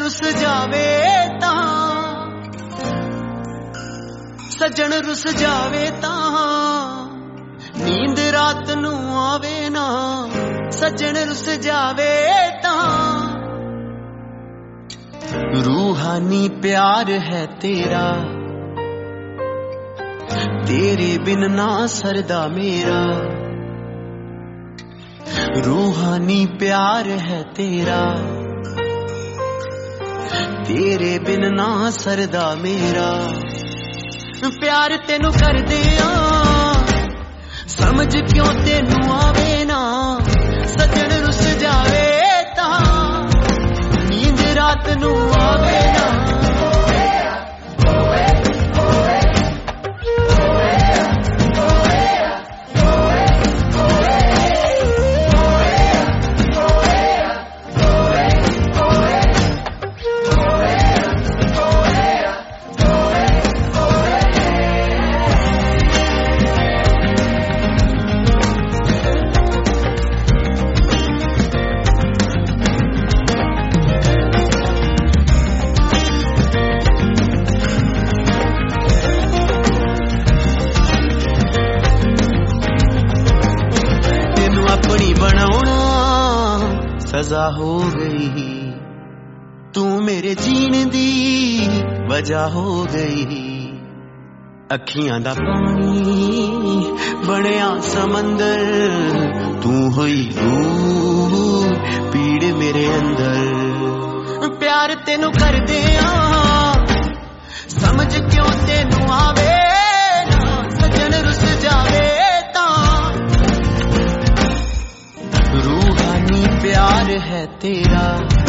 रुस जावे तां सज्जन रुस जावे तां नींद रात नू आवे ना सज्जन रुस जावे तां रूहानी प्यार है तेरा तेरे बिन ना सरदा मेरा रूहानी प्यार है तेरा तेरे बिन ना सरदा मेरा प्यार तेनू कर दिया समझ क्यों तेनू आवे ना सजन रुस जावे तां नींद रात नू आवे ना सजा हो गई तू मेरे जीने दी वजह हो गई अखियां दा पानी बनिया समंदर तू होई रूह पीड़ मेरे अंदर प्यार तेनू कर दिया समझ क्यों तेनू आवे ना सजन रुस जावे प्यार है तेरा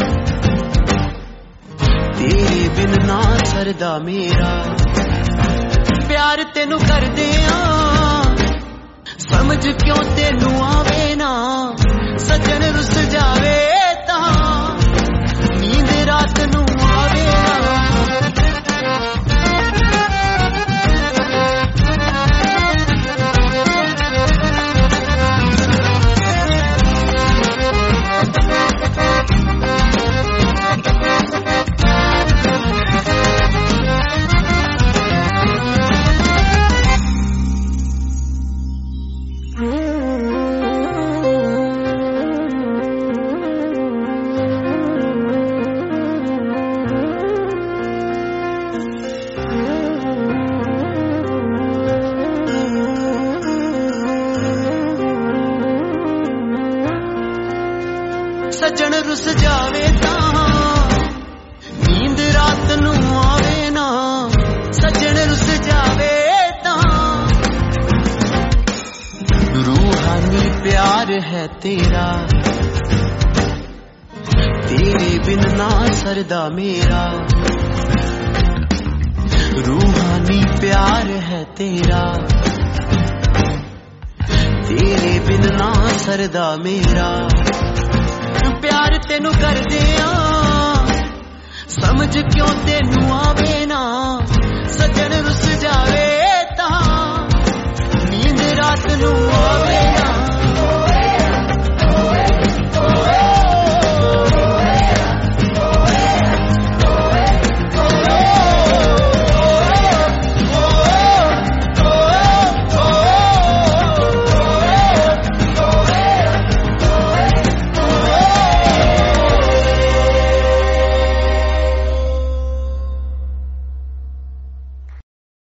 तेरे बिन ना सरदा मेरा प्यार तेनू कर दिया समझ क्यों तेनू आवे ना सजन रुस जावे तां नींद रात नू आवे सजन रुस जावे तां नींद रात नू आवे ना सजन रुस जावे तां रूहानी प्यार है तेरा तेरे बिन ना सरदा मेरा रूहानी प्यार है तेरा तेरे बिन ना सरदा मेरा प्यार तेनू कर दिया समझ क्यों तेनू